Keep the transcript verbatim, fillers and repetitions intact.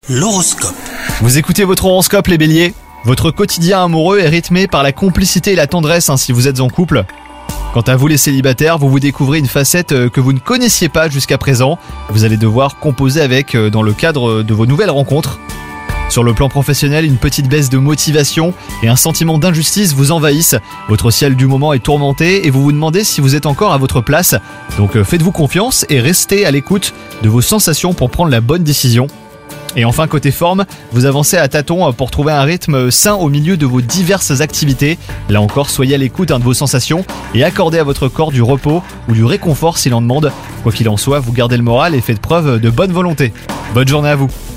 L'horoscope. Vous écoutez votre horoscope les béliers. Votre quotidien amoureux est rythmé par la complicité et la tendresse hein, si vous êtes en couple. Quant à vous les célibataires, vous vous découvrez une facette que vous ne connaissiez pas jusqu'à présent. Vous allez devoir composer avec dans le cadre de vos nouvelles rencontres. Sur le plan professionnel, une petite baisse de motivation et un sentiment d'injustice vous envahissent. Votre ciel du moment est tourmenté et vous vous demandez si vous êtes encore à votre place. Donc faites-vous confiance et restez à l'écoute de vos sensations pour prendre la bonne décision. Et enfin, côté forme, vous avancez à tâtons pour trouver un rythme sain au milieu de vos diverses activités. Là encore, soyez à l'écoute de vos sensations et accordez à votre corps du repos ou du réconfort s'il en demande. Quoi qu'il en soit, vous gardez le moral et faites preuve de bonne volonté. Bonne journée à vous.